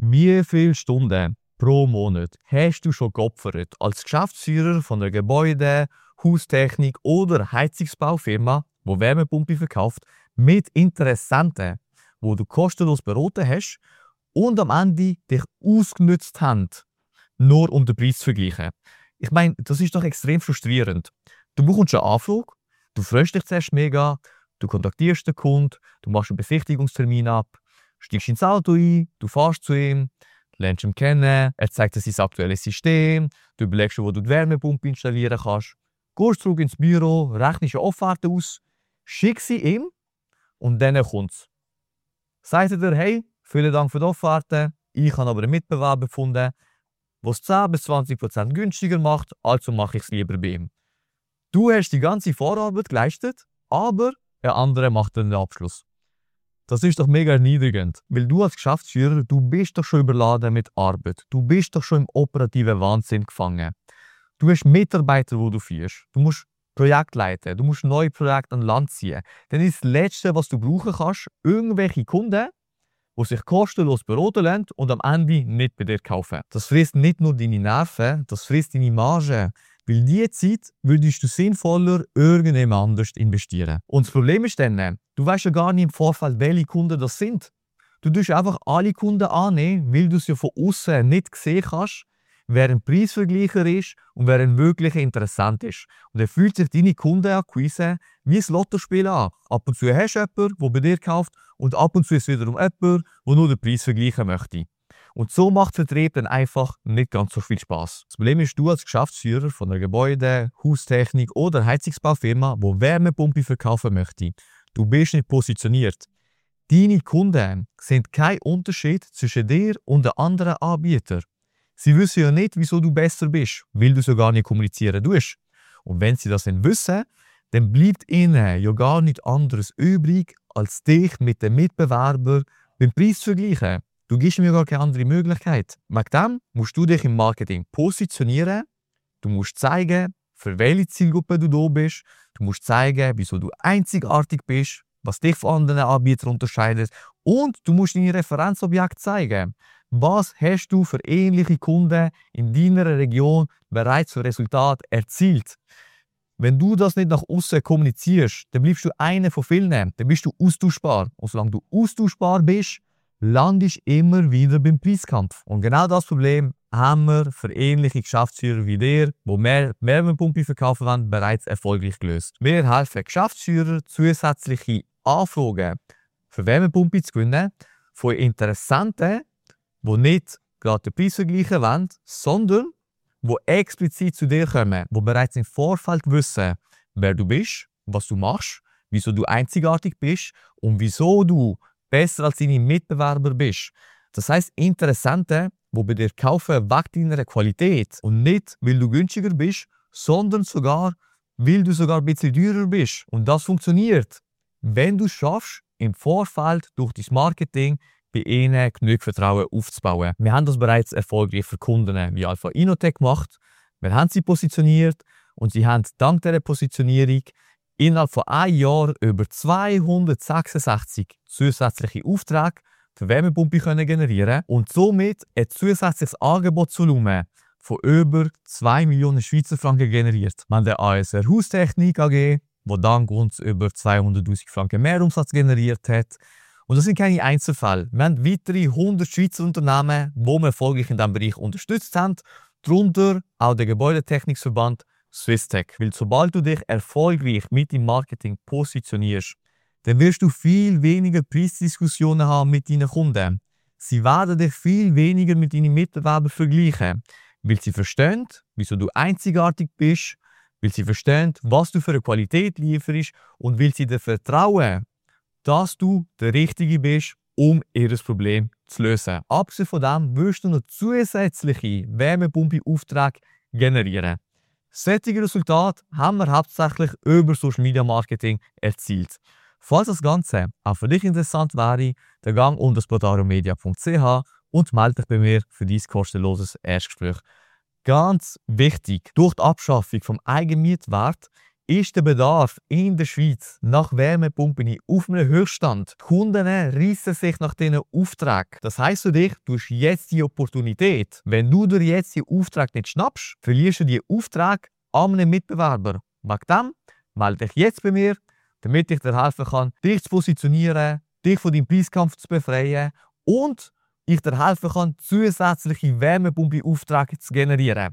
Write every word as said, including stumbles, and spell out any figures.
Wie viele Stunden pro Monat hast du schon geopfert als Geschäftsführer von einer Gebäude-, Haustechnik- oder Heizungsbaufirma, die Wärmepumpe verkauft, mit Interessenten, wo du kostenlos beraten hast und am Ende dich ausgenutzt haben, nur um den Preis zu vergleichen? Ich meine, das ist doch extrem frustrierend. Du bekommst eine Anfrage, du freust dich zuerst mega, du kontaktierst den Kunden, du machst einen Besichtigungstermin ab, steigst ins Auto ein, du fährst zu ihm, lernst ihn kennen, er zeigt dir sein aktuelles System, du überlegst, wo du die Wärmepumpe installieren kannst, gehst zurück ins Büro, rechnest eine Offerte aus, schickst sie ihm und dann kommt's. Sagt er dir, hey, vielen Dank für die Offerte, ich habe aber einen Mitbewerber gefunden, der es zehn bis zwanzig Prozent günstiger macht, also mache ich es lieber bei ihm. Du hast die ganze Vorarbeit geleistet, aber ein anderer macht den Abschluss. Das ist doch mega erniedrigend, weil du als Geschäftsführer, du bist doch schon überladen mit Arbeit. Du bist doch schon im operativen Wahnsinn gefangen. Du hast Mitarbeiter, die du führst. Du musst Projekte leiten, du musst neue Projekte an Land ziehen. Dann ist das Letzte, was du brauchen kannst, irgendwelche Kunden, die sich kostenlos beraten lassen und am Ende nicht bei dir kaufen. Das frisst nicht nur deine Nerven, das frisst deine Marge. Weil diese Zeit würdest du sinnvoller irgendjemand anders investieren. Und das Problem ist dann, du weißt ja gar nicht im Vorfeld, welche Kunden das sind. Du tust einfach alle Kunden annehmen, weil du es ja von außen nicht sehen kannst, wer ein Preisvergleicher ist und wer ein wirklicher Interessent ist. Und dann fühlt sich deine Kundenakquise wie ein Lottospiel an. Ab und zu hast du jemanden, der bei dir kauft, und ab und zu ist wiederum jemand, der nur den Preis vergleichen möchte. Und so macht Vertrieb dann einfach nicht ganz so viel Spaß. Das Problem ist, du als Geschäftsführer von einer Gebäude-, Haustechnik- oder Heizungsbaufirma, die Wärmepumpe verkaufen möchte, du bist nicht positioniert. Deine Kunden sehen keinen Unterschied zwischen dir und den anderen Anbietern. Sie wissen ja nicht, wieso du besser bist, weil du so gar nicht kommunizieren tust. Und wenn sie das nicht wissen, dann bleibt ihnen ja gar nichts anderes übrig, als dich mit dem Mitbewerber beim Preis zu vergleichen. Du gibst mir gar keine andere Möglichkeit. Wegen dem musst du dich im Marketing positionieren. Du musst zeigen, für welche Zielgruppe du da bist. Du musst zeigen, wieso du einzigartig bist, was dich von anderen Anbietern unterscheidet. Und du musst deine Referenzobjekte zeigen. Was hast du für ähnliche Kunden in deiner Region bereits für Resultate erzielt? Wenn du das nicht nach außen kommunizierst, dann bleibst du einer von vielen. Dann bist du austauschbar. Und solange du austauschbar bist, landest du immer wieder beim Preiskampf. Und genau das Problem haben wir für ähnliche Geschäftsführer wie dir, die mehr Wärmepumpe verkaufen wollen, bereits erfolgreich gelöst. Wir helfen Geschäftsführern, zusätzliche Anfragen für Wärmepumpe zu gewinnen von Interessenten, die nicht gerade den Preis vergleichen wollen, sondern die explizit zu dir kommen, die bereits im Vorfeld wissen, wer du bist, was du machst, wieso du einzigartig bist und wieso du besser als deine Mitbewerber bist. Das heisst, Interessenten, die bei dir kaufen wegen deiner Qualität und nicht, weil du günstiger bist, sondern sogar, weil du sogar ein bisschen teurer bist. Und das funktioniert, wenn du es schaffst, im Vorfeld durch dein Marketing bei ihnen genug Vertrauen aufzubauen. Wir haben das bereits erfolgreich für Kunden wie Alpha Innotec gemacht. Wir haben sie positioniert und sie haben dank dieser Positionierung innerhalb von einem Jahr über zweihundertsechsundsechzig zusätzliche Aufträge für Wärmepumpe können generieren und somit ein zusätzliches Angebotsvolumen von über zwei Millionen Schweizer Franken generiert. Wir haben die A S R Haustechnik A G, die dank uns über zweihunderttausend Franken Mehrumsatz generiert hat. Und das sind keine Einzelfälle. Wir haben weitere hundert Schweizer Unternehmen, die wir erfolgreich in diesem Bereich unterstützt haben. Darunter auch der Gebäudetechnikverband Swisstech. Weil sobald du dich erfolgreich mit dem Marketing positionierst, dann wirst du viel weniger Preisdiskussionen haben mit deinen Kunden. Sie werden dich viel weniger mit deinen Mitbewerbern vergleichen, weil sie verstehen, wieso du einzigartig bist, weil sie verstehen, was du für eine Qualität lieferst und weil sie dir vertrauen, dass du der Richtige bist, um ihr Problem zu lösen. Abgesehen von dem wirst du noch zusätzliche Wärmepumpe-Aufträge generieren. Solche Resultate haben wir hauptsächlich über Social Media Marketing erzielt. Falls das Ganze auch für dich interessant wäre, dann gang unter spotaromedia punkt c h und melde dich bei mir für dein kostenloses Erstgespräch. Ganz wichtig, durch die Abschaffung vom Eigenmietwert ist der Bedarf in der Schweiz nach Wärmepumpen auf einem Höchststand. Die Kunden reissen sich nach diesen Aufträgen. Das heisst für dich, du hast jetzt die Opportunität. Wenn du dir jetzt die Auftrag nicht schnappst, verlierst du die Auftrag an einen Mitbewerber. Wegen dem melde dich jetzt bei mir, damit ich dir helfen kann, dich zu positionieren, dich von deinem Preiskampf zu befreien und ich dir helfen kann, zusätzliche Wärmepumpe-Aufträge zu generieren.